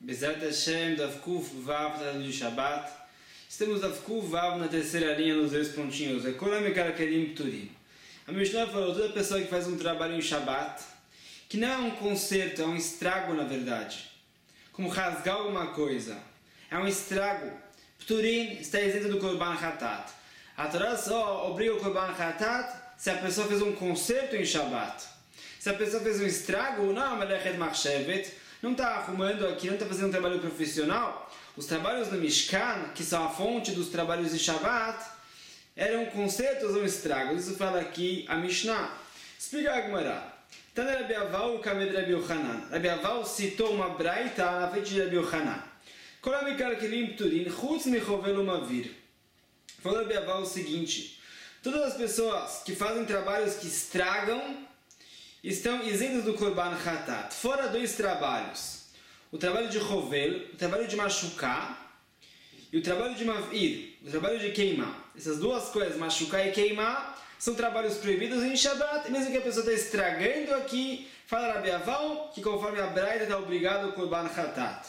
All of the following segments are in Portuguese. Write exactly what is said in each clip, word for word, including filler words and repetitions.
Bezat Hashem, Daf Kuf Vav de Shabbat. Estamos Daf Kuf Vav na terceira linha, nos dois pontinhos. É Kolam Karakerim Pturim. A Mishnah falou, toda pessoa que faz um trabalho em Shabbat, que não é um conserto, é um estrago na verdade, como rasgar alguma coisa, é um estrago. Pturim está isento do Korban Hatat. A Torá só obriga o Korban Hatat se a pessoa fez um conserto em Shabbat. Se a pessoa fez um estrago, não, Melechet Machshevet, não está arrumando aqui, não está fazendo um trabalho profissional. Os trabalhos no Mishkan, que são a fonte dos trabalhos de Shabbat, eram consertos ou estragos. Isso fala aqui a Mishnah. Explica a Gemara. Tana Rabi Aval, o Kamed Rabi Yochanan. Rabi Aval citou uma braita na frente de Rabi Yochanan. Kolam Karakerim Pturim, Chutz Mechovel Umavir. Falou Rabi Aval o seguinte: todas as pessoas que fazem trabalhos que estragam estão isentas do Korban Hatat, fora dois trabalhos: o trabalho de Chovel, o trabalho de machucar, e o trabalho de Mavir, o trabalho de queimar. Essas duas coisas, machucar e queimar, são trabalhos proibidos em Shabbat, e mesmo que a pessoa está estragando aqui, fala Rabi Aval que conforme a Braita está obrigado ao Korban Hatat.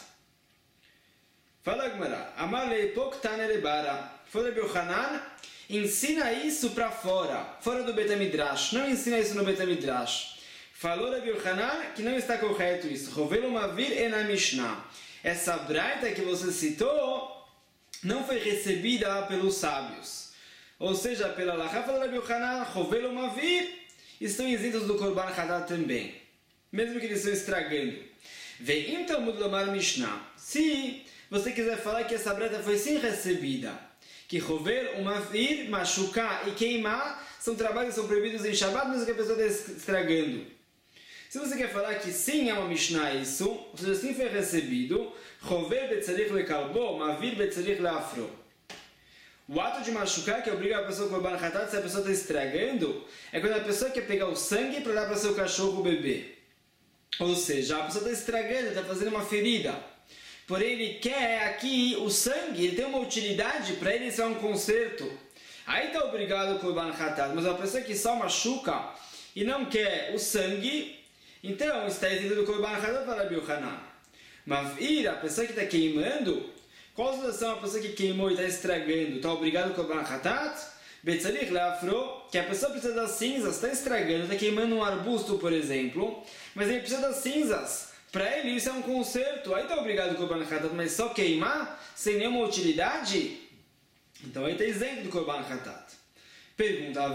Fala Gemara, Amar leipok tane lebara. Fala Rabi Yochanan, ensina isso para fora, fora do Bet HaMidrash, não ensina isso no Bet HaMidrash. Falou Rabi Yochanan que não está correto isso. Chovel Umavir é na Mishnah. Essa braita que você citou não foi recebida pelos sábios. Ou seja, pela Lacha, falou Rabi Yochanan, Chovel Umavir estão isentos do Korban Hatat também, mesmo que eles estão estragando. Veim Talmud Lomar Mishnah. Se você quiser falar que essa braita foi sim recebida, que Chovel Umavir, machucar e queimar são trabalhos que são proibidos em Shabbat, mesmo que a pessoa está estragando. Se você quer falar que sim é uma Mishnah isso, ou seja, sim foi recebido, Chovel betzarich lekalbo, Mavir betzarich leafro. O ato de machucar, que obriga a pessoa a Korban Hatat, se a pessoa está estragando, é quando a pessoa quer pegar o sangue para dar para seu cachorro beber. Ou seja, a pessoa está estragando, está fazendo uma ferida. Porém, ele quer aqui o sangue, ele tem uma utilidade, para ele isso é um conserto. Aí está obrigado o Korban Hatat. Mas a pessoa que só machuca e não quer o sangue, então está isento do Korban Hatat para Rabi Yochanan. Mavir, a pessoa que está queimando, qual a situação? A pessoa que queimou e está estragando, está obrigado ao Korban Hatat? Betzarich leafro, que a pessoa precisa das cinzas, está estragando, está queimando um arbusto, por exemplo, mas ele precisa das cinzas. Para ele isso é um conserto, aí está obrigado ao Korban Hatat, mas só queimar, sem nenhuma utilidade, então aí está isento do Korban Hatat. Pergunta,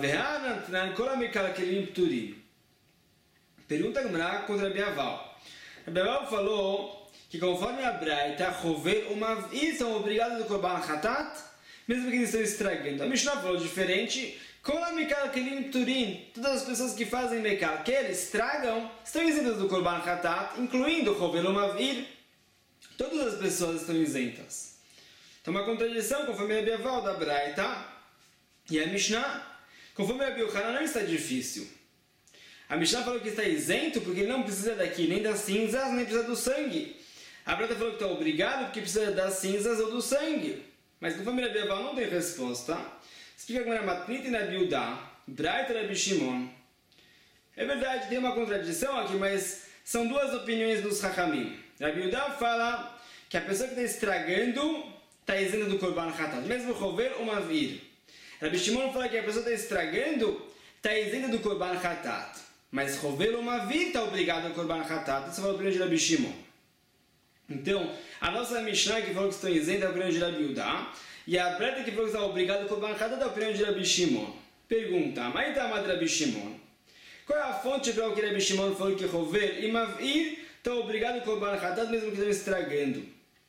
Pergunta a Gemara contra Rabi Aval. Rabi Aval falou que conforme a Braita, Chovel Umavir são obrigados do Korban Hatat, mesmo que eles estão estragando. A Mishnah falou diferente. Todas as pessoas que fazem mekalkel, estragam, estão isentas do Korban Hatat, incluindo Chovel Umavir. Todas as pessoas estão isentas. Então uma contradição conforme Rabi Aval da Braita e a Mishnah. Conforme Rabi Yochanan não está difícil. A Mishnah falou que está isento porque ele não precisa daqui nem das cinzas, nem precisa do sangue. A Braita falou que está obrigado porque precisa das cinzas ou do sangue. Mas conforme Rabi Aval não tem resposta, explica como era Matnit e Rabi Yehuda, Braita e Rabi Shimon. É verdade, tem uma contradição aqui, mas são duas opiniões dos Chachamim. Rabi Yehuda fala que a pessoa que está estragando está isenta do Korban Hatat, mesmo Chovel Umavir. Rabi Shimon fala que a pessoa está estragando está isenta do Korban Hatat. Mas Chovel Umavir está obrigado ao Korban Hatat. Isso é a opinião de Rabi Shimon. Então, a nossa Mishnah que falou que estão isentos é a opinião de Rabi Yehuda. E a Braita que falou que está obrigado ao Korban Hatat é a opinião de Rabi Shimon. Pergunta, mas está a Rabi Shimon. Qual é a fonte para o que Rabi Shimon falou que Chovel e Mavir estão obrigados ao Korban Hatat mesmo que estão estragando?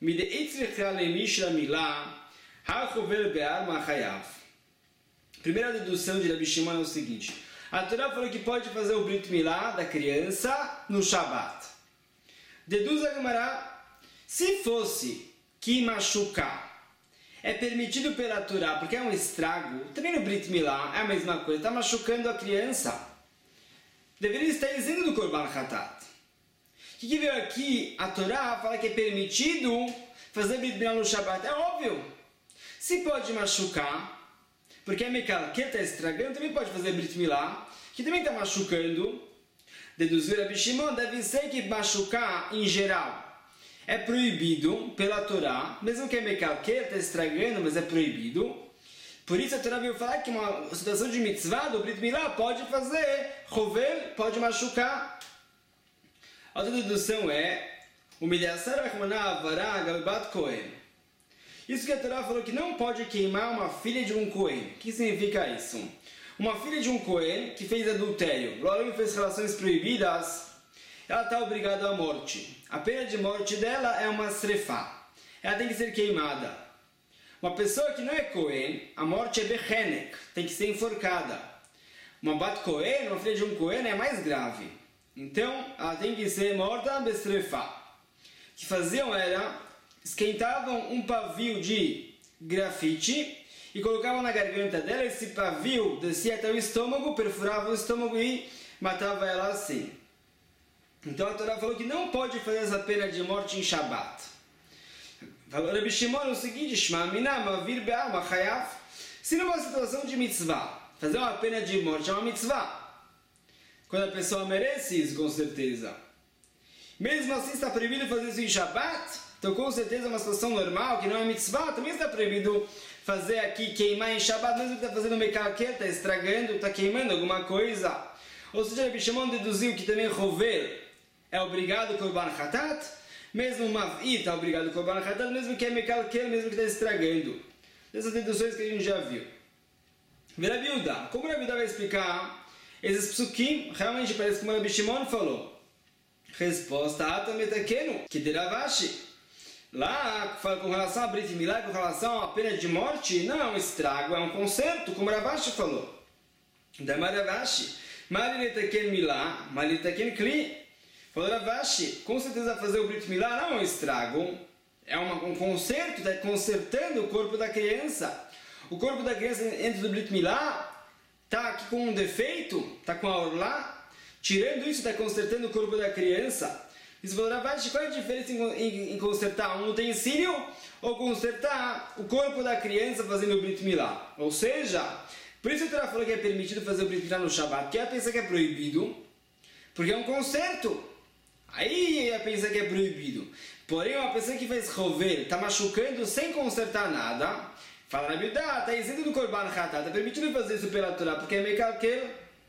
Primeira dedução de Rabi Shimon é o seguinte: a Torá falou que pode fazer o Brit Milá da criança no Shabbat. Deduz a Gemara, se fosse que machucar é permitido pela Torá, porque é um estrago, também no Brit Milá é a mesma coisa, está machucando a criança, deveria estar isento do Korban Hatat. O que, que veio aqui? A Torá fala que é permitido fazer Brit Milá no Shabbat. É óbvio. Se pode machucar, porque a mekalkel está estragando, também pode fazer Brit Milá, que também está machucando. Deduzir Rabi Shimon deve ser que machucar em geral é proibido pela Torá, mesmo que é mekalkel, está estragando, mas é proibido. Por isso a Torá veio falar que uma situação de mitzvah, do Brit Milá, pode fazer, rover, pode machucar. A outra dedução é, humilhação rachmaná avará galbat kohen. Isso que a Torá falou que não pode queimar uma filha de um Cohen. O que significa isso? Uma filha de um Cohen que fez adultério, logo fez relações proibidas, ela está obrigada à morte. A pena de morte dela é uma srefá. Ela tem que ser queimada. Uma pessoa que não é Cohen, a morte é bechenek, tem que ser enforcada. Uma bat Cohen, uma filha de um Cohen, é mais grave. Então, ela tem que ser morta besrefá. O que faziam era, esquentavam um pavio de grafite e colocavam na garganta dela. Esse pavio descia até o estômago, perfurava o estômago e matava ela assim. Então a Torá falou que não pode fazer essa pena de morte em Shabat. Falou Rabi Shimon o seguinte, Shma mina mavir be'alma chayav. Se numa situação de mitzvah, fazer uma pena de morte é uma mitzvah. Quando a pessoa merece isso, com certeza. Mesmo assim está proibido fazer isso em Shabat. Então com certeza uma situação normal, que não é mitzvah, também está proibido fazer aqui, queimar em Shabat, mesmo que está fazendo mekalkel, está estragando, está queimando alguma coisa. Ou seja, Rabi Shimon deduziu que também rover é obrigado korban hatat, mesmo mav'i está obrigado korban hatat, mesmo que é mekalkel, mesmo que está estragando. Essas deduções que a gente já viu. Rabi Yehuda, como Rabi Yehuda vai explicar esses psukim, realmente parece como Rabi Shimon falou. Resposta ata metakenu, que de Ravashi. Lá, fala com relação a Brit Milá, com relação à pena de morte, não é um estrago, é um conserto, como Ravashi falou. Dama Ravashi, Mali letaken Milá, Mali letaken Kli. Falou Ravashi, com certeza fazer o Brit Milá não é um estrago, é uma, um conserto, está consertando o corpo da criança. O corpo da criança dentro do Brit Milá está aqui com um defeito, está com a orlá, tirando isso está consertando o corpo da criança. Isso falou Ravashi, qual é a diferença em, em, em consertar um utensílio ou consertar o corpo da criança fazendo o Brit Milá? Ou seja, por isso o Torá falou que é permitido fazer o Brit Milá no Shabat, porque ela pensa que é proibido, porque é um conserto. Aí ela pensa que é proibido. Porém, uma pessoa que faz rover, está machucando sem consertar nada, fala na Bíblia, está isento do korban hatat, está permitido fazer isso pela Torá, porque é mekalkel.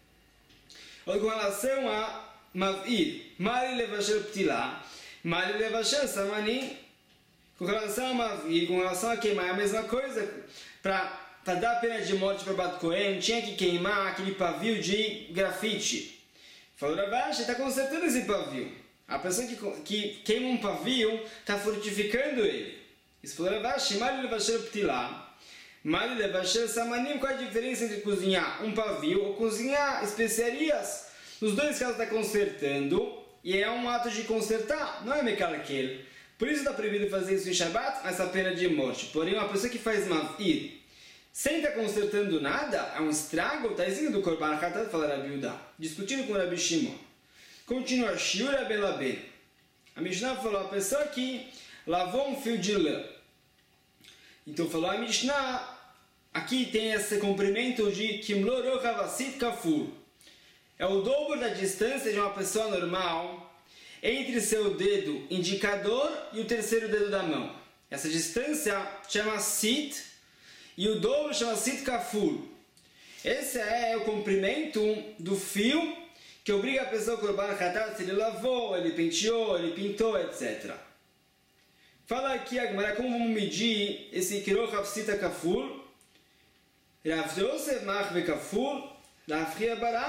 Ou com relação a mav'ir, mali levasher ptilá, mali levasher samani, com relação a mav'ir, com relação a queimar, é a mesma coisa. Para dar a pena de morte para Bat Kohen, tinha que queimar aquele pavio de grafite. Falou Ravashi, está consertando esse pavio. A pessoa que, que queima um pavio está fortificando ele. Isso falou Ravashi, mali levasher ptilá, mali levasher samanim. Qual é a diferença entre cozinhar um pavio ou cozinhar especiarias? Nos dois casos está consertando, e é um ato de consertar, não é mekalkel. Por isso está proibido fazer isso em Shabat, essa pena de morte. Porém, uma pessoa que faz mav'ir sem estar consertando nada, é um estrago, está isento do korban hatat, fala Rabi Yehuda, discutindo com Rabi Shimon. Continua, shiura belaben. A Mishnah falou, a pessoa que lavou um fio de lã. Então falou a Mishnah, aqui tem esse comprimento de kimlo rochavasit kafur. É o dobro da distância de uma pessoa normal entre seu dedo indicador e o terceiro dedo da mão. Essa distância chama sit e o dobro chama sit kafur. Esse é o comprimento do fio que obriga a pessoa a korban hatat, se ele lavou, ele penteou, ele pintou, etcétera. Fala aqui a Gemara como vamos medir esse kirochav sita kafur. Rav Yosef mach ve kafur. Rav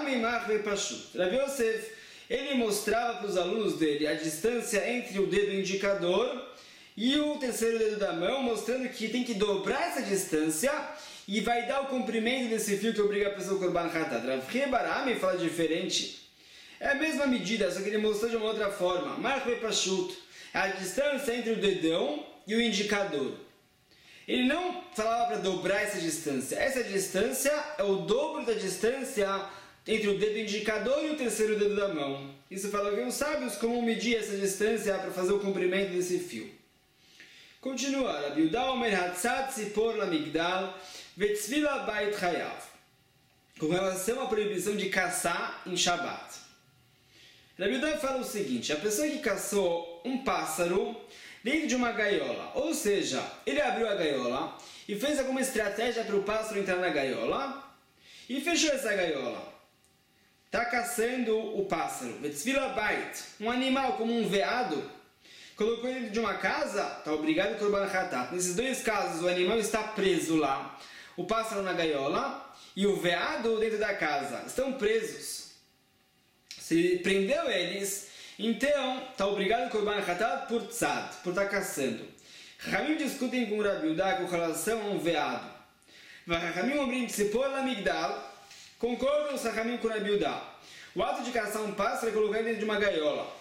Yosef, ele mostrava para os alunos dele a distância entre o dedo indicador e o terceiro dedo da mão, mostrando que tem que dobrar essa distância e vai dar o comprimento desse fio que obriga a pessoa a korban hatat. Rav Barami fala diferente. É a mesma medida, só que ele mostrou de uma outra forma. Marve pashut, é a distância entre o dedão e o indicador. Ele não falava para dobrar essa distância. Essa distância é o dobro da distância entre o dedo indicador e o terceiro dedo da mão. Isso fala que os sábios como medir essa distância para fazer o comprimento desse fio. Continua. Rabi Yehuda omer hatzat tzipor lamigdal vetzvila bait chayav. Com relação à proibição de caçar em Shabat. Rabi Yehuda fala o seguinte, a pessoa que caçou um pássaro dentro de uma gaiola. Ou seja, ele abriu a gaiola e fez alguma estratégia para o pássaro entrar na gaiola e fechou essa gaiola. Está caçando o pássaro. Um animal como um veado, colocou ele dentro de uma casa, está obrigado a Korban Hatat. Nesses dois casos, o animal está preso lá, o pássaro na gaiola e o veado dentro da casa. Estão presos. Se prendeu eles, então está obrigado a Korban Hatat por tzad, por estar caçando. Ramim discutem com o Rabi Yehuda com relação a um veado. Ramim obrim tzipor lamigdal. Concordam os Ramim com o Rabi Yehuda. O ato de caçar um pássaro é colocar ele dentro de uma gaiola.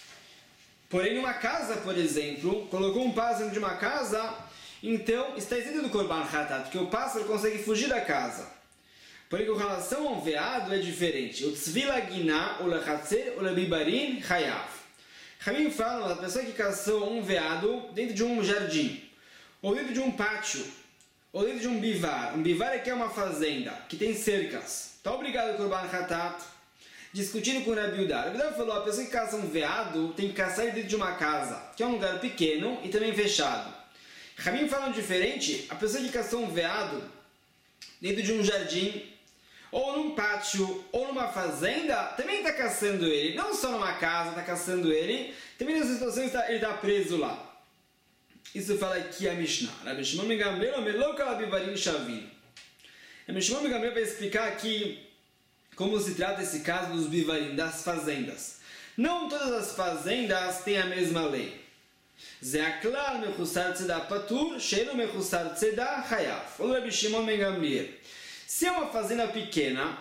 Porém, numa casa, por exemplo, colocou um pássaro dentro de uma casa, então está isento do Korban Hatat, porque o pássaro consegue fugir da casa. Porém, com relação ao veado é diferente. O tzvila gina, o lechatzer, o lebibarin, chayav. Ramim fala da pessoa que caçou um veado dentro de um jardim, ou dentro de um pátio, ou dentro de um bivar. Um bivar é que é uma fazenda, que tem cercas. Está obrigado a Korban Hatat. Discutindo com o Rabi Yehuda. Rabi Yehuda falou, a pessoa que caça um veado tem que caçar ele dentro de uma casa, que é um lugar pequeno e também fechado. Ramim falam diferente, a pessoa que caçou um veado dentro de um jardim, ou num pátio, ou numa fazenda, também está caçando ele. Não só numa casa está caçando ele, também nessa situação ele está preso lá. Isso fala aqui a Mishnah. Rabi Shimon ben Gamliel, Meloka Labivarim Shavin. Rabi Shimon ben Gamliel vai explicar aqui como se trata esse caso dos bivarim, das fazendas. Não todas as fazendas têm a mesma lei. Ze'aklal mechussar tzedá patur, she'eno mechussar tzedá chayav. Falou Rabi Shimon ben Gamliel. Se é uma fazenda pequena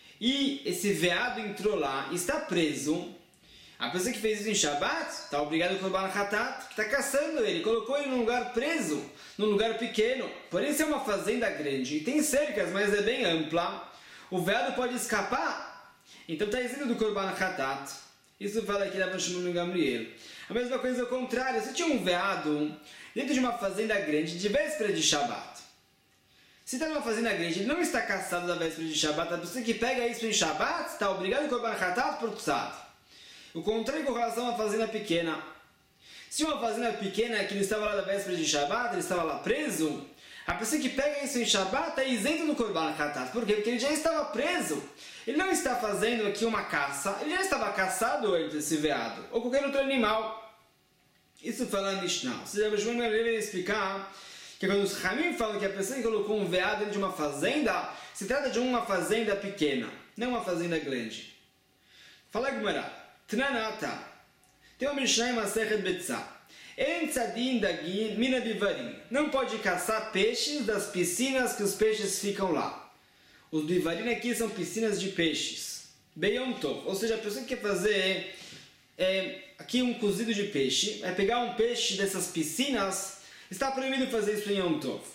e esse veado entrou lá e está preso, a pessoa que fez isso em Shabbat está obrigada a Korban Hatat, que está caçando ele, colocou ele num lugar preso, num lugar pequeno. Porém, se é uma fazenda grande e tem cercas, mas é bem ampla, o veado pode escapar, então está isento do Korban Hatat. Isso fala aqui da Shimon ben Gamliel. A mesma coisa ao contrário, se tinha um veado dentro de uma fazenda grande de véspera de Shabbat, se está numa fazenda grande, ele não está caçado da véspera de Shabbat, a pessoa que pega isso em Shabbat está obrigado a Korban Hatat por tzad. O contrário com relação a uma fazenda pequena. Se uma fazenda pequena que ele estava lá da véspera de Shabbat, ele estava lá preso, a pessoa que pega isso em Shabbat está isento do Korban Hatat. Por quê? Porque ele já estava preso. Ele não está fazendo aqui uma caça, ele já estava caçado antes desse veado, ou qualquer outro animal. Isso fala em Mishnah. Ou seja, o Shmuel vai explicar que quando os Ramim falam que a pessoa que colocou um veado dentro de uma fazenda, se trata de uma fazenda pequena, não uma fazenda grande. Fala Gemara, Tnanata, tem uma Mishnah em Masechet Betzah. En tzadin dagin mina bivarim. Não pode caçar peixes das piscinas que os peixes ficam lá. Os bivarim aqui são piscinas de peixes. Beyom tov, ou seja, a pessoa que quer fazer é, aqui um cozido de peixe, é pegar um peixe dessas piscinas. Está proibido fazer isso em Yom Tov.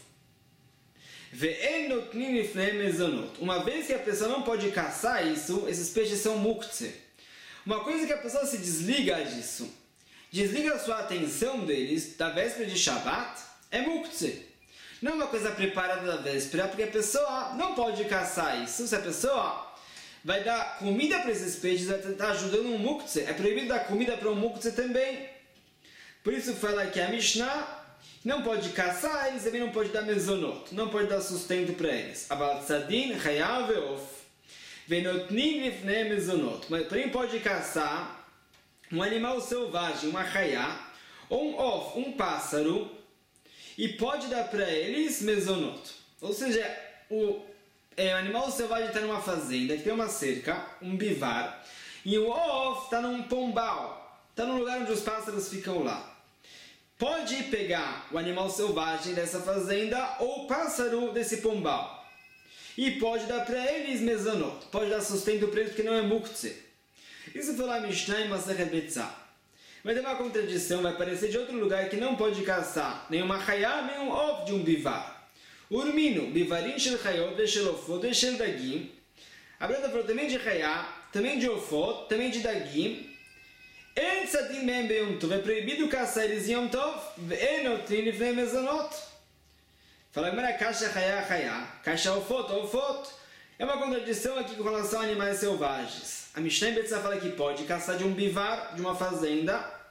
Uma vez que a pessoa não pode caçar isso, esses peixes são muktzeh. Uma coisa que a pessoa se desliga disso, desliga a sua atenção deles da véspera de Shabbat, é muktzeh. Não é uma coisa preparada da véspera, porque a pessoa não pode caçar isso. Se a pessoa vai dar comida para esses peixes, vai estar ajudando um muktzeh. É proibido dar comida para um muktzeh também. Por isso fala que a Mishnah não pode caçar, eles também não pode dar mezonot, não pode dar sustento para eles. Aval tzadin, chayav ve'of, venotnim lifnei mezonot. Mas porém pode caçar um animal selvagem, uma chayá, ou um of, um pássaro, e pode dar para eles mezonot. Ou seja, o, é, o animal selvagem está numa fazenda, que tem uma cerca, um bivar, e o of está num pombal, está num lugar onde os pássaros ficam lá. Pode pegar o animal selvagem dessa fazenda ou o pássaro desse pombal. E pode dar para eles mezonot. Pode dar sustento para eles porque não é muktzeh. Isso foi lá Mishnah em Masechet Betzah. Vai ter uma contradição, vai aparecer de outro lugar que não pode caçar nenhuma chayá, nem um ov de um bivar. Urmino, bivarim shel chayot, veshel ofot, veshel dagim. A Breda falou também de chayá, também de ofot, também de dagim. En tzadin mehem beyom tov, é proibido caçar eles em Yom Tov, ve'enotrim lifnei mezonot. Fala agora, caixa chayá, chayá, caixa ofot, ofot. É uma contradição aqui com relação a animais selvagens. A Mishnah em Betzah fala que pode caçar de um bivar, de uma fazenda,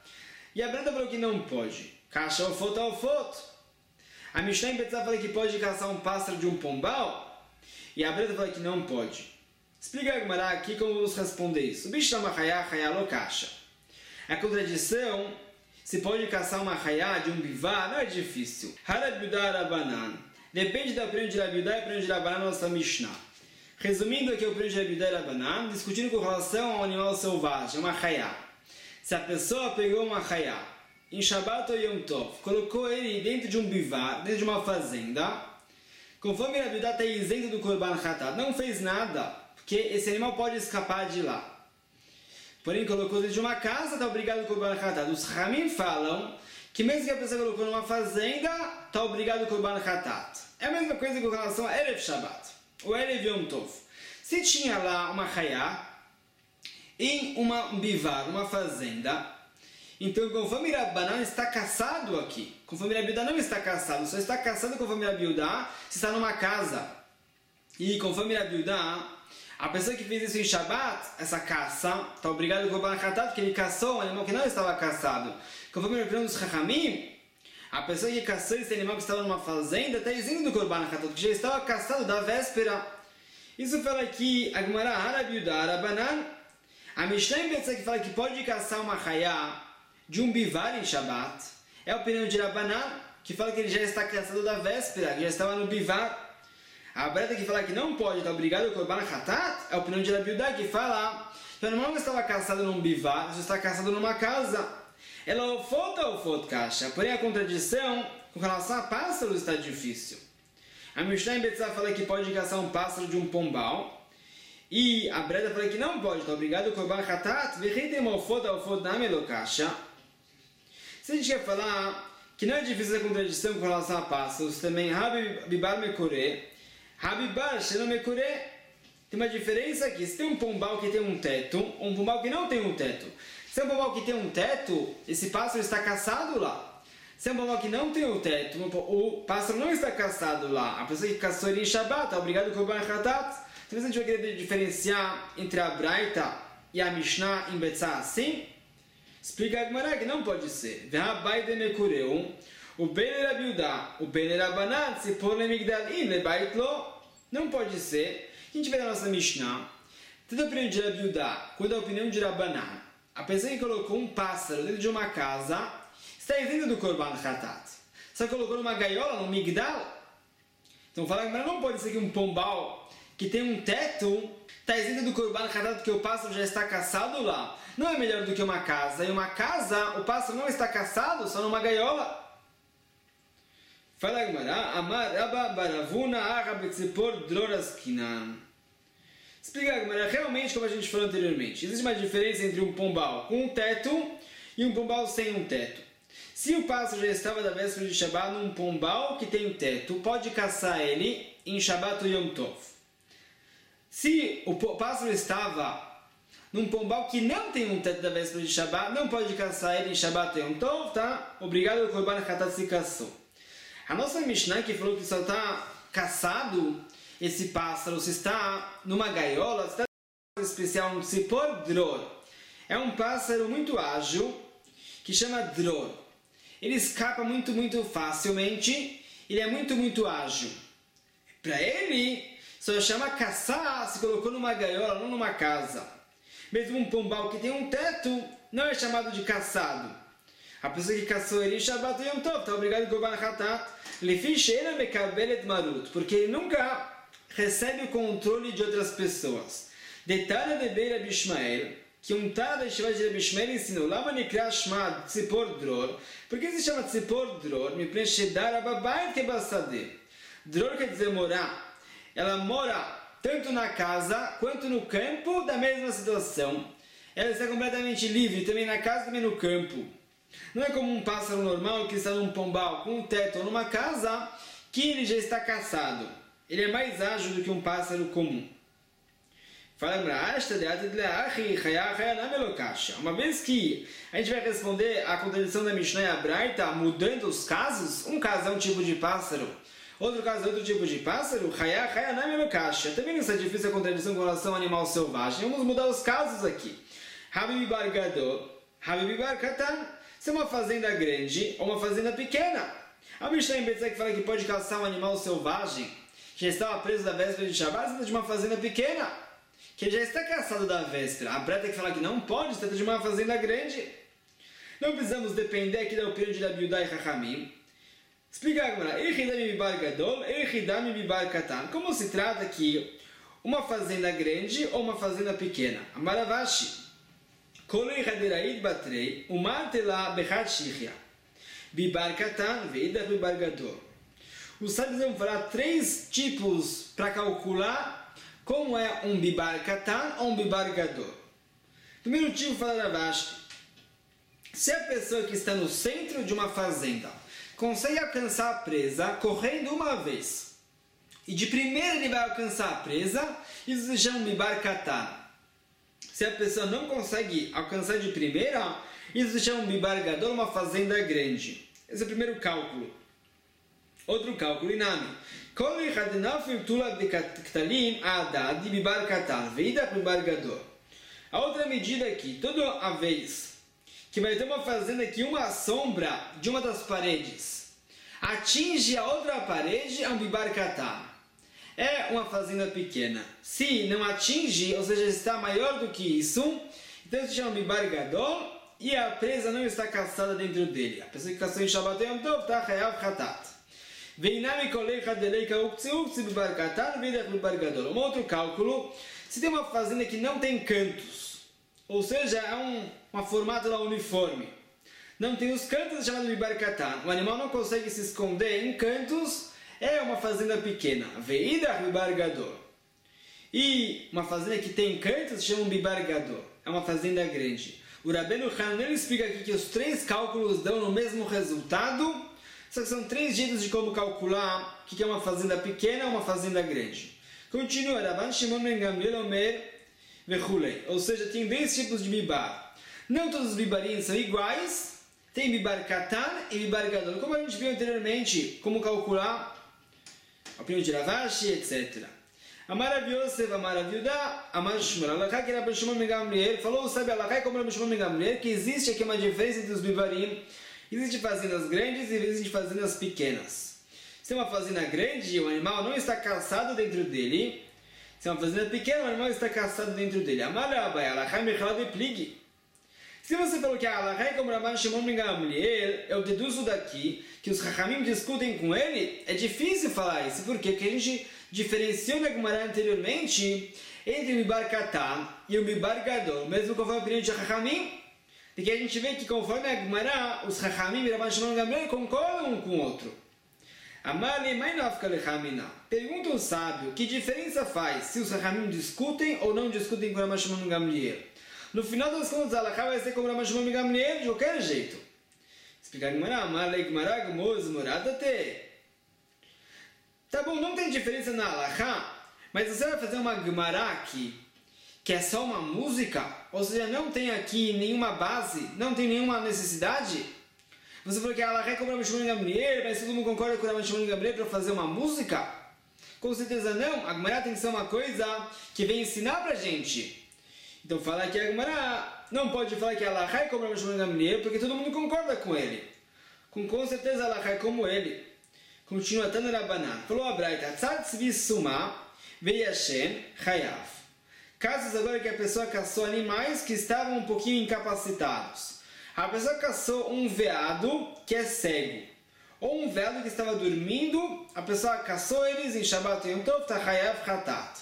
E a Breta falou que não pode. Caça o foto ao foto. A Mishnah em Betzá fala que pode caçar um pássaro de um pombal. E a Breta fala que não pode. Explica a Gemara aqui como vamos responder isso. O bicho chama Hayá, Hayá lo caça. A contradição, se pode caçar uma Hayá de um bivá, não é difícil. Harabiudá Rabanan. Depende da opinião de Rabiudá e da opinião de Rabanan na nossa Mishnah. Resumindo aqui a opinião de Rabiudá e Rabanan, discutindo com relação ao animal selvagem, uma Hayá. Se a pessoa pegou uma Hayá em Shabbat ou Yom Tov, colocou ele dentro de um bivá, dentro de uma fazenda, conforme Rabiudá está isento do Korban Hatat, não fez nada, porque esse animal pode escapar de lá. Porém, colocou dentro de uma casa, está obrigado ao Korban Hatat. Os Ramim falam que mesmo que a pessoa colocou numa fazenda, está obrigado ao Korban Hatat. É a mesma coisa com relação a Erev Shabbat, ou Erev Yom Tov. Se tinha lá uma Hayá, em uma, um bivá, uma fazenda, então conforme Rabanan está caçado aqui, conforme Rabiudá não está caçado, só está caçado conforme Rabiudá, se está numa casa. E conforme Rabiudá, a pessoa que fez isso em Shabbat, essa caça, está obrigado ao Korban Hatat, porque ele caçou um animal que não estava caçado. Conforme a opinião dos Chachamim, a pessoa que caçou esse animal que estava numa fazenda, está isento do Korban Hatat, porque já estava caçado da véspera. Isso fala aqui, a Gemara Harabiudá Rabanan, a Mishnah em Betzá que fala que pode caçar uma Hayá de um bivar em Shabbat, é a opinião de Rabanan, que fala que ele já está caçado da véspera, que já estava no bivar. A Breta que fala que não pode, está obrigado ao Korban Hatat, é a opinião de Rabiudá, que fala que o animal não estava caçado num bivar, já está caçado numa casa. Ela ofota ou ofot caixa, porém a contradição com relação a pássaros está difícil. A Mishnah em Betzá fala que pode caçar um pássaro de um pombal, e a Breta fala que não pode, está obrigado ao Korban Hatat, ve'reitem ofot ou ofot name lo caixa. Se a gente quer falar que não é difícil a contradição com relação a pássaros, também Rabi Bibar Mekore, Rabi Bar Shelo Mekore, tem uma diferença aqui. Se tem um pombal que tem um teto, ou um pombal que não tem um teto. Se é um pombal que tem um teto, esse pássaro está caçado lá. Se é um pombal que não tem o teto, o pássaro não está caçado lá. A pessoa que caçou ele em Shabbat, está obrigado com o Korban Hatat. Então a gente vai querer diferenciar entre a Braita e a Mishnah em Betzá assim. Explica a Gemara que não pode ser. Ve'habai de Mekureu, o Ben Rabiudá, o Ben Rabanan, se por lemigdalin lebaitlo, não pode ser. A gente vê na nossa Mishnah, tanto a opinião de Rabiudá quanto a opinião de Rabanan. A pessoa que colocou um pássaro dentro de uma casa está isento do Korban Hatat. Só colocou numa gaiola, num migdal. Então fala que não pode ser que um pombal que tem um teto está isento do Korban Hatat porque o pássaro já está caçado lá. Não é melhor do que uma casa. Em uma casa, o pássaro não está caçado, só numa gaiola. Fala a Gemara, Amar Rabba Baravuna Arabetzipor Droraskinan. Explica a Gemara, realmente como a gente falou anteriormente, existe uma diferença entre um pombal com um teto e um pombal sem um teto. Se o pássaro já estava da véspera de Shabbat num pombal que tem um teto, pode caçar ele em Shabbat ou Yom Tov. Se o pássaro estava num pombal que não tem um teto da véspera de Shabbat, não pode caçar ele em Shabbat ou Yom Tov, tá? Obrigado ao Korban Hatat se caçou. A nossa Mishnah que falou que só está caçado esse pássaro, se está numa gaiola, se está num especial, um tzipor dror. É um pássaro muito ágil, que chama dror. Ele escapa muito, muito facilmente, ele é muito, muito ágil. Para ele, só chama caçar se colocou numa gaiola, não numa casa. Mesmo um pombal que tem um teto, não é chamado de caçado. A pessoa que caçou ele em Shabbat Yom Tov está obrigado a Korban Hatat. Lefi she'ena mekabelet marut, porque ele nunca recebe o controle de outras pessoas. Detalhe de Beira Bishmael, que um Tara da Yeshiva de Bishmael ensinou, Lama nikra shma tzipor dror. Por que se chama tzipor dror? Mipnei shedar ababayit kebasadeh. Dror quer dizer morar. Ela mora tanto na casa quanto no campo da mesma situação. Ela está completamente livre, também na casa, também no campo. Não é como um pássaro normal que está num pombal com um teto ou numa casa, que ele já está caçado. Ele é mais ágil do que um pássaro comum. Uma vez que a gente vai responder a contradição da Mishnah e a Braita, mudando os casos, um caso é um tipo de pássaro, outro caso é outro tipo de pássaro, também não está difícil a contradição com relação ao animal selvagem. Vamos mudar os casos aqui. Habibi bar gadol, Habibi bar katan. se é uma fazenda grande ou uma fazenda pequena. A Mishnah em Betzek fala que pode caçar um animal selvagem que já estava preso da véspera de Shabbat, se de uma fazenda pequena, que já está caçado da véspera. A Breta que fala que não pode, se trata de uma fazenda grande. Não precisamos depender aqui da opinião de Rabi Yudá e Chachamim. Explica agora, Echidami bibar gadol, Echidami bibar katan. Como se trata aqui uma fazenda grande ou uma fazenda pequena? Amaravashi. Kolei haderaid batrei, umatela bechat shichya. Bibar katan, veida bibar gadol. Os sábios vão falar três tipos para calcular como é um bibar katan ou um bibar gadol. Primeiro tipo, fala Ravashi. Se a pessoa que está no centro de uma fazenda consegue alcançar a presa correndo uma vez, e de primeira ele vai alcançar a presa, isso se chama bibar katan. Se a pessoa não consegue alcançar de primeira, isso se chama bibar gadol, uma fazenda grande. Esse é o primeiro cálculo. Outro cálculo, Inami. A outra medida aqui, toda a vez que vai ter uma fazenda que uma sombra de uma das paredes atinge a outra parede, é um bibar katan. É uma fazenda pequena. Se não atinge, ou seja, está maior do que isso, então se chama bibar gadol e a presa não está caçada dentro dele. A pessoa que caçou em Shabbat Yom Tov está chayav chatat. Um outro cálculo, se tem uma fazenda que não tem cantos, ou seja, é um, uma formato lá uniforme, não tem os cantos, é chamado bibar katan. O animal não consegue se esconder em cantos, é uma fazenda pequena. Veidach bibar gadol. E uma fazenda que tem cantos se chama bibar gadol. É uma fazenda grande. O Rabbeinu Hanan explica aqui que os três cálculos dão no mesmo resultado, só que são três jeitos de como calcular o que é uma fazenda pequena ou uma fazenda grande. Continua, Rabban Shimon ben Gamliel Omer vechulei. Ou seja, tem dois tipos de bibar. Não todos os bibarim são iguais. Tem bibar katan e bibar gadol. Como a gente viu anteriormente, como calcular a opinião de Ravashi, etcétera. Amar Rav Yosef, Amar Rav Yudá, Amar Shmuel. Alachá que Rabban Shimon ben Gamliel falou, sabe, Alachá como Rabban Shimon ben Gamliel, que existe aqui uma diferença entre os bibarim. Existem fazendas grandes e existem fazendas pequenas. Se é uma fazenda grande, o animal não está caçado dentro dele. Se é uma fazenda pequena, o animal está caçado dentro dele. Amar Rabai, Alachá mechal de plig. Se você falou que a Alachá é como Rabban Shimon ben Gamliel, eu deduzo daqui que os Chachamim discutem com ele, é difícil falar isso. Por quê? Porque a gente diferenciou na Gemara anteriormente entre o bibar katan e o bibar gadol, mesmo conforme a opinião de Chachamim, porque a gente vê que conforme a Gemara, os Chachamim e Rabban Shimon ben Gamliel concordam um com o outro. Amali mainafka lechamina. Pergunta o sábio, que diferença faz se os Chachamim discutem ou não discutem com Rabban Shimon ben Gamliel? No final das contas, a Alachá vai ser como Rabban Shimon ben Gamliel de qualquer jeito. Explicar a Gemara, Amali Gemara Gmoz Moradate. Tá bom, não tem diferença na Alachá, mas você vai fazer uma Gemara aqui, que é só uma música, ou seja, não tem aqui nenhuma base, não tem nenhuma necessidade. Você falou que a Alachá é como Rabban Shimon ben Gamliel, mas todo mundo concorda com Rabban Shimon ben Gamliel para fazer uma música? Com certeza não, a Gemara tem que ser uma coisa que vem ensinar pra gente. Então falar que a Gemara não pode falar que a Alachá é como Rabban Shimon ben Gamliel, porque todo mundo concorda com ele. Com, com certeza a Alachá é como ele. Continua Tana Rabbanan. Falou a Braita, Tzad tzvi suma veyashen chayav. Casos agora que a pessoa caçou animais que estavam um pouquinho incapacitados. A pessoa caçou um veado que é cego. Ou um veado que estava dormindo, a pessoa caçou eles em Shabbat Yom Tov, Tachayav Chatat.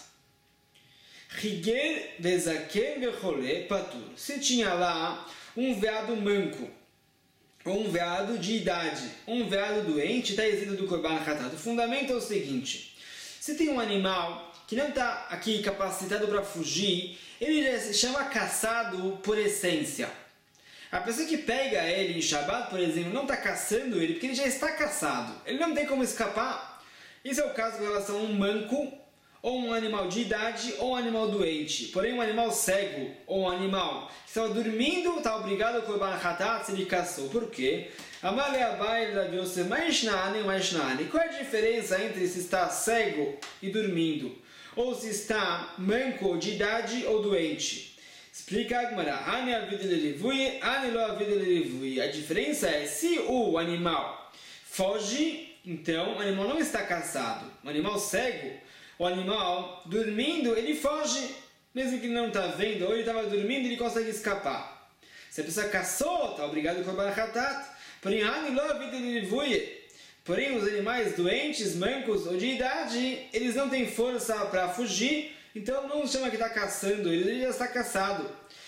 Riger vezaken vechole patur. Se tinha lá um veado manco, ou um veado de idade, um veado doente, está isento do Korban Chatat. O fundamento é o seguinte: se tem um animal que não está aqui capacitado para fugir, ele já se chama caçado por essência. A pessoa que pega ele em Shabbat, por exemplo, não está caçando ele, porque ele já está caçado. Ele não tem como escapar. Isso é o caso com relação a um manco, ou um animal de idade, ou um animal doente. Porém, um animal cego, ou um animal que estava dormindo, está obrigado a Korban Chatat se ele caçou. Por quê? Amale Abai Rav Yosef, Maishnani, Maishnani. Qual é a diferença entre se está cego e dormindo? Ou se está manco, de idade ou doente? Explica a Gemara. Ani avida lelivui, ani lo avida lelivui. A diferença é, se o animal foge, então o animal não está caçado. O animal cego, o animal dormindo, ele foge. Mesmo que ele não está vendo, ou ele estava dormindo, ele consegue escapar. Se a pessoa caçou, está obrigado a korban hatat. Porém, ani lo avida lelivui. Porém, os animais doentes, mancos ou de idade, eles não têm força para fugir, então não chama que está caçando, ele já está caçado.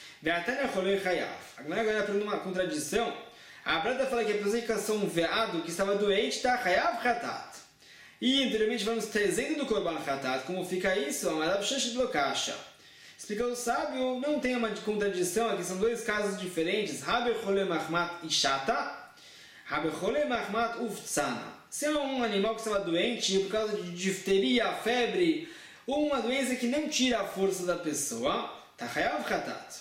Agora aprendendo uma contradição. A Brada fala que a pessoa que caçou um veado que estava doente está hayav hatat. E anteriormente vamos trazendo do korban hatat. Como fica isso? Explica o sábio, não tem uma contradição aqui, são dois casos diferentes. Rabe chole mahmat ishata. Se é um animal que estava doente por causa de difteria, febre, ou uma doença que não tira a força da pessoa, está hayav hatat.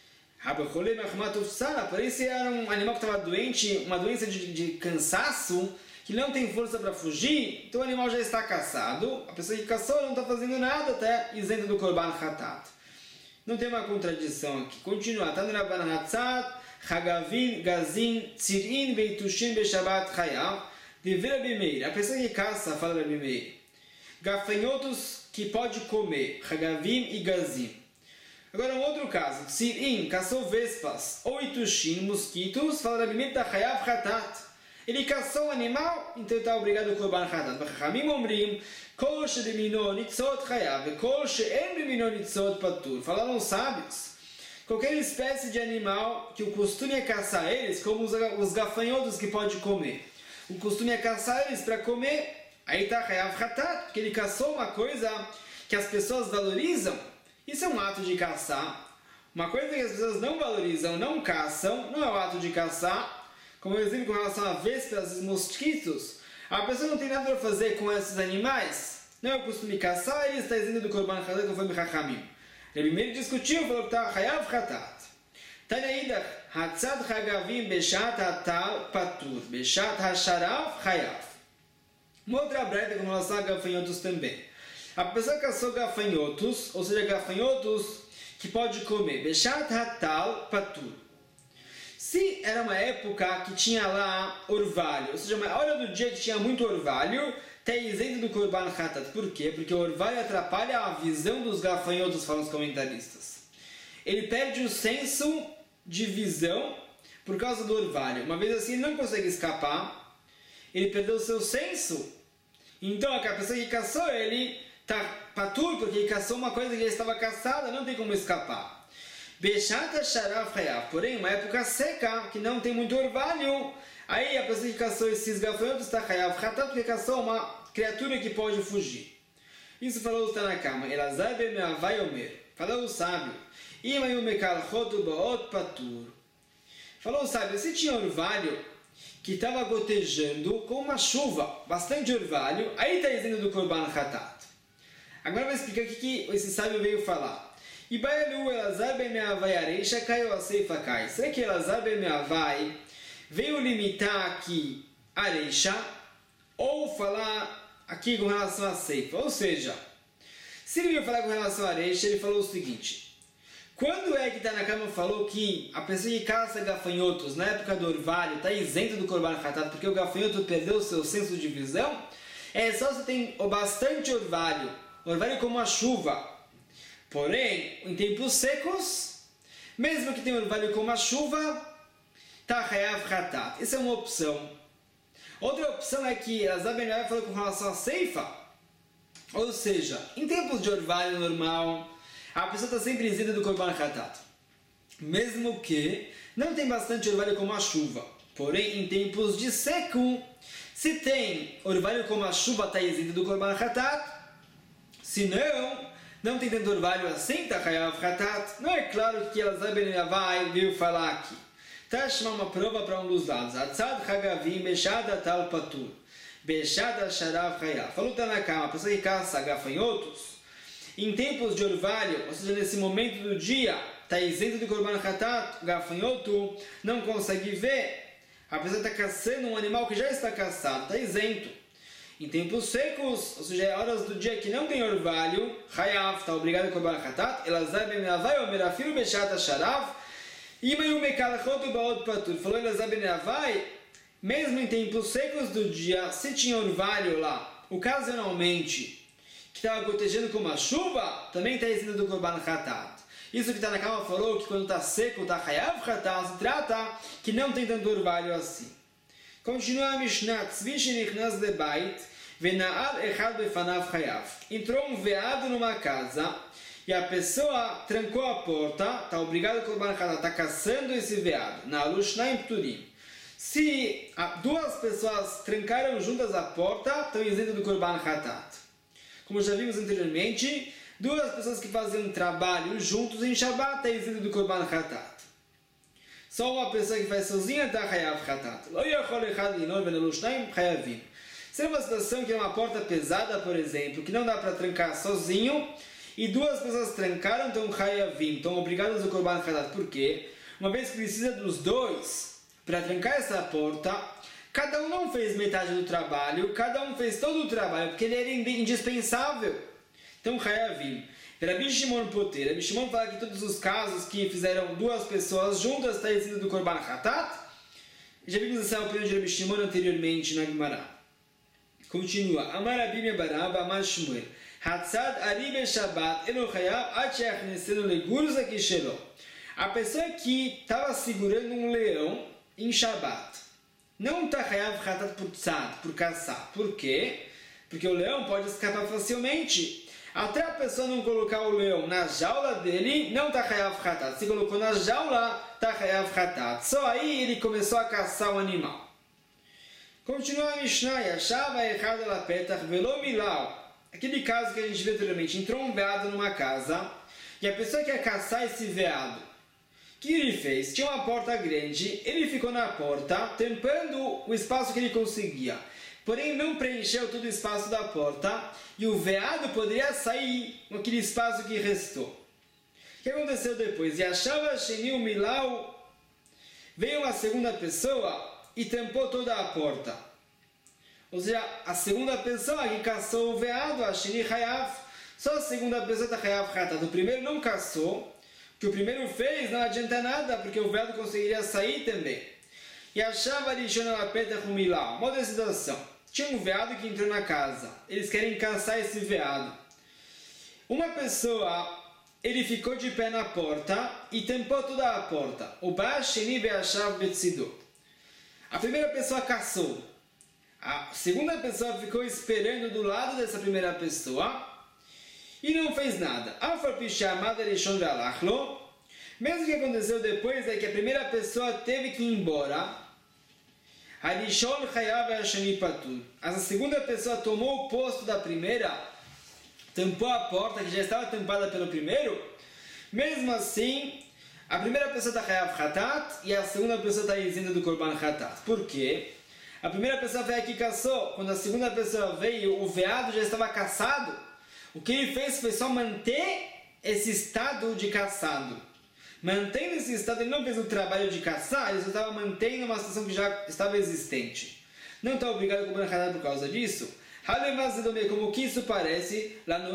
Porém, se era um animal que estava doente, uma doença de, de cansaço, que não tem força para fugir, então o animal já está caçado, a pessoa que caçou não está fazendo nada, até isenta do korban hatat. Não tem uma contradição aqui. Continua. Tanraban hatzat. Hagavin, Gazin, Tzirin, Beitushin, Beshabat, Hayav, dever Rabi Meir. A pessoa que caça, fala Rabi Meir. Gafanhotos que pode comer, Hagavim e Gazin. Agora um outro caso, Tzirin, caçou vespas, ou Itushin, mosquitos, fala Rabi Meir, está Hayav Hatat. Ele caçou um animal, então está obrigado a korban hatat. Bachachamim omrim, kol she'bimino nitzot Hayav, kol she'en bimino nitzot patur. Falaram os sábios. Qualquer espécie de animal que o costume é caçar eles, como os, os gafanhotos que pode comer. O costume é caçar eles para comer, aí está hayav hatat, porque ele caçou uma coisa que as pessoas valorizam. Isso é um ato de caçar. Uma coisa que as pessoas não valorizam, não caçam, não é o ato de caçar. Como eu exemplo com relação a vespas e mosquitos, a pessoa não tem nada para fazer com esses animais. Não é o costume caçar, ele está dizendo do korban hatat conforme Chachamim. Rabi Meir discutiu, falou que está hayav hatat. Tanaída, hatzad hagavim beshat hatal patur, beshat hasharav hayav. Uma outra breta com relação a gafanhotos também. A pessoa caçou gafanhotos, ou seja, gafanhotos que pode comer, beshat hatal patur. Se era uma época que tinha lá orvalho, ou seja, uma hora do dia que tinha muito orvalho, está isento do korban hatat. Por quê? Porque o orvalho atrapalha a visão dos gafanhotos, falam os comentaristas. Ele perde o senso de visão por causa do orvalho. Uma vez assim, ele não consegue escapar. Ele perdeu o seu senso. Então, a pessoa que caçou ele está patur, porque ele caçou uma coisa que já estava caçada, não tem como escapar. Beshat sharav hayav. Porém, uma época seca, que não tem muito orvalho, aí a pessoa que caçou esses gafanhotos está hayav hatat, porque caçou uma criatura que pode fugir. Isso falou o Tanakama. Elazar ben Me'avai Omer. Falou o sábio. Imayu mekalchotu baot patur. Falou o sábio, se tinha orvalho que estava gotejando com uma chuva, bastante orvalho, aí está dizendo do korban hatat. Agora vai explicar o que, que esse sábio veio falar. Ibailu Elazar ben Me'avai areisha caiu a seifa cai. Será que Elazar ben Me'avai veio limitar aqui a areisha ou falar aqui com relação a seifa? Ou seja, se ele veio falar com relação a areisha, ele falou o seguinte: quando é que Tanakama falou que a pessoa que caça gafanhotos na época do orvalho está isento do korban hatat porque o gafanhoto perdeu o seu senso de visão? É só se tem bastante orvalho, orvalho como a chuva. Porém, em tempos secos, mesmo que tenha orvalho como a chuva, está hayav hatat. Essa é uma opção. Outra opção é que Elazar ben Me'avai falou com relação a seifa. Ou seja, em tempos de orvalho normal, a pessoa está sempre isenta do korban hatat. Mesmo que não tem bastante orvalho como a chuva. Porém, em tempos de seco, se tem orvalho como a chuva, está isenta do korban hatat. Se não, não tem tanto orvalho assim, está hayav hatat. Não é claro que Elazar ben Me'avai veio falar aqui. Tashma uma prova para um dos lados. Atzad hagavim beshat hatal patur. Beshat hasharav hayav. Falou Tanakama, a pessoa que caça gafanhotos, em tempos de orvalho, ou seja, nesse momento do dia, está isento de korban hatat, o gafanhoto não consegue ver. A pessoa está caçando um animal que já está caçado, está isento. em tempos secos, ou seja, horas do dia que não tem orvalho, Hayav está obrigado a Korban Hatat, Elazar ben Avai, Omer Afilu Beshat Hasharav, Imayu Mekalachot Ubaot Patur. Falou Elazar ben Avai, mesmo em tempos secos do dia, se tinha orvalho lá, ocasionalmente, que estava protegendo com uma chuva, também está isento do Korban Hatat. Isso que Tanakama falou, que quando está seco, está Hayav Hatat, se trata que não tem tanto orvalho assim. Continua a Mishnah, Tzvi shenichnas lebait, vena'al echad befanav Hayav. Entrou um veado numa casa, e a pessoa trancou a porta, está obrigado a Korban Hatat, está caçando esse veado. Na'alu shnaim pturim. Se duas pessoas trancaram juntas a porta, estão isentas do Korban Hatat. Como já vimos anteriormente, duas pessoas que fazem um trabalho juntos em Shabbat, estão isentas do Korban Hatat. Só uma pessoa que faz sozinha está Hayav Hatat. Se é uma situação que é uma porta pesada, por exemplo, que não dá para trancar sozinho, e duas pessoas trancaram, então Hayavim, estão obrigados a Korban Hatat. Por quê? Uma vez que precisa dos dois para trancar essa porta, cada um não fez metade do trabalho, cada um fez todo o trabalho, porque ele era indispensável. Então Hayavim. Rabi Shimon Poter. Rabi Shimon fala que todos os casos que fizeram duas pessoas juntas está isento do Korban Hatat. Já vimos essa opinião de Rabi Shimon anteriormente na Gemara. Continua. Amar Rabi Mebaraba, Amar Shmuel. Hatzad Aribe Shabbat Elo Hayav Atchech Neseno Legurza Kishelo. A pessoa que estava segurando um leão em Shabbat não está Hayav Hatat por tzad, por caçar. Por quê? Porque o leão pode escapar facilmente. Até a pessoa não colocar o leão na jaula dele, não está Hayav Hatat. Se colocou na jaula, está Hayav Hatat. Só aí ele começou a caçar o animal. Continua a Mishnah, Yashava Echad Ala Petach Velo Milau. Aquele caso que a gente viu anteriormente, entrou um veado numa casa, e a pessoa quer caçar esse veado. O que ele fez? Tinha uma porta grande, ele ficou na porta, tampando o espaço que ele conseguia. Porém, não preencheu todo o espaço da porta, e o veado poderia sair com aquele espaço que restou. O que aconteceu depois? Yashava Sheni Milau, veio uma segunda pessoa e tampou toda a porta. Ou seja, a segunda pessoa que caçou o veado, a Sheni Hayav, só a segunda pessoa está Hayav Hatat. O primeiro não caçou, o que o primeiro fez não adianta nada, porque o veado conseguiria sair também. Yashava Rishon Ala Petach Milau. Uma outra situação. Tinha um veado que entrou na casa. Eles querem caçar esse veado. Uma pessoa, ele ficou de pé na porta e tampou toda a porta. O Basheni Beashav Betzido. A primeira pessoa caçou. A segunda pessoa ficou esperando do lado dessa primeira pessoa e não fez nada. Mesmo que aconteceu depois é que a primeira pessoa teve que ir embora. A segunda pessoa tomou o posto da primeira, tampou a porta que já estava tampada pelo primeiro. Mesmo assim, a primeira pessoa está Hayav Hatat e a segunda pessoa está isenta do Korban Hatat. Por quê? A primeira pessoa veio aqui e caçou. Quando a segunda pessoa veio, o veado já estava caçado. O que ele fez foi só manter esse estado de caçado. Mantendo esse estado, ele não fez o trabalho de caçar, ele só estava mantendo uma situação que já estava existente. Não está obrigado a Korban Hatat por causa disso? Como que isso parece?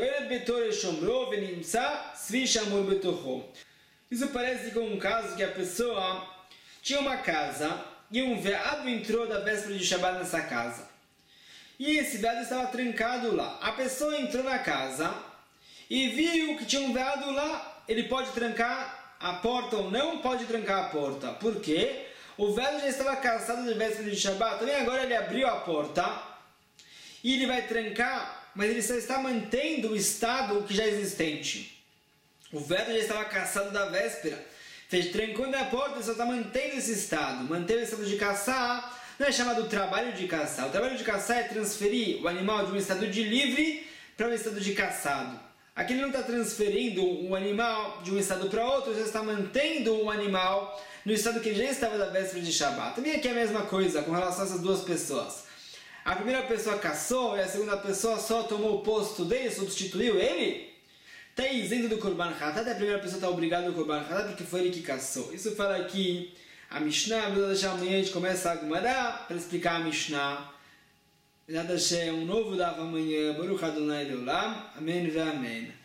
Isso parece com um caso que a pessoa tinha uma casa e um veado entrou da véspera de Shabbat nessa casa. E esse veado estava trancado lá. A pessoa entrou na casa e viu que tinha um veado lá. Ele pode trancar a porta ou não pode trancar a porta. Por quê? O veado já estava caçado de véspera de Shabbat. Também agora ele abriu a porta e ele vai trancar, mas ele só está mantendo o estado que já é existente. O veado já estava caçado da véspera. Fez, trancou na porta e só está mantendo esse estado. Manter o estado de caçar não é chamado trabalho de caçar. O trabalho de caçar é transferir o animal de um estado de livre para um estado de caçado. Aqui ele não está transferindo o animal de um estado para outro, já está mantendo o animal no estado que já estava da véspera de Shabbat. Também aqui é a mesma coisa com relação a essas duas pessoas. A primeira pessoa caçou e a segunda pessoa só tomou o posto dele, substituiu ele. Está isento do Korban Hatat, a primeira pessoa está obrigada ao Korban Hatat porque foi ele que caçou. Isso fala aqui a Mishnah, amanhã a gente começa a Gemara para explicar a Mishnah Exato, um novo dava amanhã. Baruch Adonai Leolam. Amém e amém.